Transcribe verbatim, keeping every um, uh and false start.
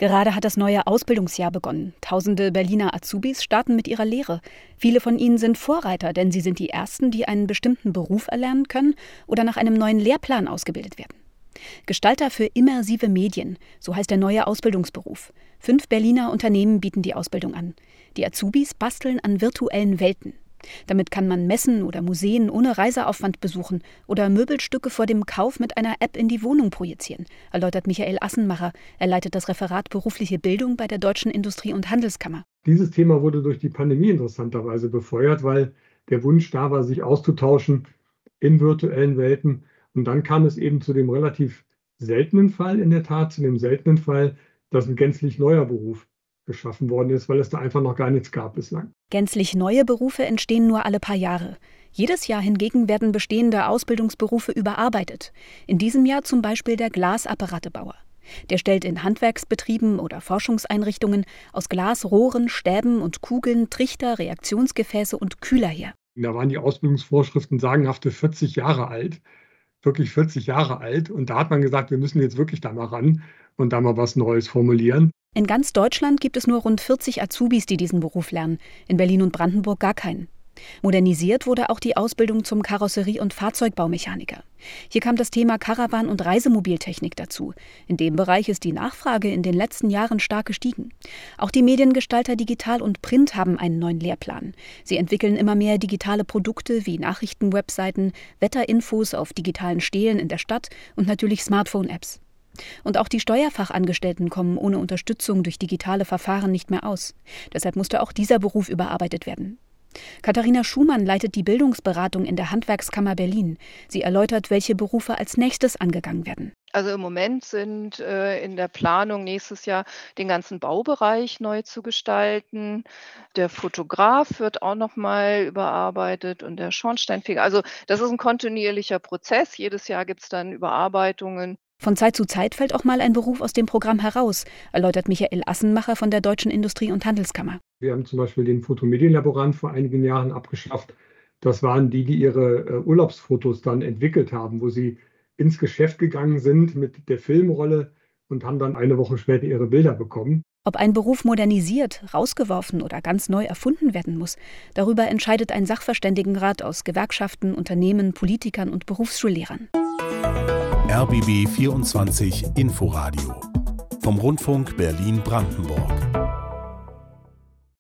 Gerade hat das neue Ausbildungsjahr begonnen. Tausende Berliner Azubis starten mit ihrer Lehre. Viele von ihnen sind Vorreiter, denn sie sind die Ersten, die einen bestimmten Beruf erlernen können oder nach einem neuen Lehrplan ausgebildet werden. Gestalter für immersive Medien, so heißt der neue Ausbildungsberuf. Fünf Berliner Unternehmen bieten die Ausbildung an. Die Azubis basteln an virtuellen Welten. Damit kann man Messen oder Museen ohne Reiseaufwand besuchen oder Möbelstücke vor dem Kauf mit einer App in die Wohnung projizieren, erläutert Michael Assenmacher. Er leitet das Referat Berufliche Bildung bei der Deutschen Industrie- und Handelskammer. Dieses Thema wurde durch die Pandemie interessanterweise befeuert, weil der Wunsch da war, sich auszutauschen in virtuellen Welten. Und dann kam es eben zu dem relativ seltenen Fall, in der Tat, zu dem seltenen Fall, dass ein gänzlich neuer Beruf geschaffen worden ist, weil es da einfach noch gar nichts gab bislang. Gänzlich neue Berufe entstehen nur alle paar Jahre. Jedes Jahr hingegen werden bestehende Ausbildungsberufe überarbeitet. In diesem Jahr zum Beispiel der Glasapparatebauer. Der stellt in Handwerksbetrieben oder Forschungseinrichtungen aus Glas, Rohren, Stäben und Kugeln Trichter, Reaktionsgefäße und Kühler her. Da waren die Ausbildungsvorschriften sagenhafte vierzig Jahre alt. Wirklich vierzig Jahre alt. Und da hat man gesagt, wir müssen jetzt wirklich da mal ran und da mal was Neues formulieren. In ganz Deutschland gibt es nur rund vierzig Azubis, die diesen Beruf lernen. In Berlin und Brandenburg gar keinen. Modernisiert wurde auch die Ausbildung zum Karosserie- und Fahrzeugbaumechaniker. Hier kam das Thema Karawan- und Reisemobiltechnik dazu. In dem Bereich ist die Nachfrage in den letzten Jahren stark gestiegen. Auch die Mediengestalter Digital und Print haben einen neuen Lehrplan. Sie entwickeln immer mehr digitale Produkte wie Nachrichtenwebseiten, Wetterinfos auf digitalen Stelen in der Stadt und natürlich Smartphone-Apps. Und auch die Steuerfachangestellten kommen ohne Unterstützung durch digitale Verfahren nicht mehr aus. Deshalb musste auch dieser Beruf überarbeitet werden. Katharina Schumann leitet die Bildungsberatung in der Handwerkskammer Berlin. Sie erläutert, welche Berufe als nächstes angegangen werden. Also im Moment sind äh, in der Planung nächstes Jahr den ganzen Baubereich neu zu gestalten. Der Fotograf wird auch nochmal überarbeitet und der Schornsteinfeger. Also das ist ein kontinuierlicher Prozess. Jedes Jahr gibt es dann Überarbeitungen. Von Zeit zu Zeit fällt auch mal ein Beruf aus dem Programm heraus, erläutert Michael Assenmacher von der Deutschen Industrie- und Handelskammer. Wir haben zum Beispiel den Fotomedienlaborant vor einigen Jahren abgeschafft. Das waren die, die ihre äh, Urlaubsfotos dann entwickelt haben, wo sie ins Geschäft gegangen sind mit der Filmrolle und haben dann eine Woche später ihre Bilder bekommen. Ob ein Beruf modernisiert, rausgeworfen oder ganz neu erfunden werden muss, darüber entscheidet ein Sachverständigenrat aus Gewerkschaften, Unternehmen, Politikern und Berufsschullehrern. R B B vierundzwanzig Inforadio vom Rundfunk Berlin-Brandenburg.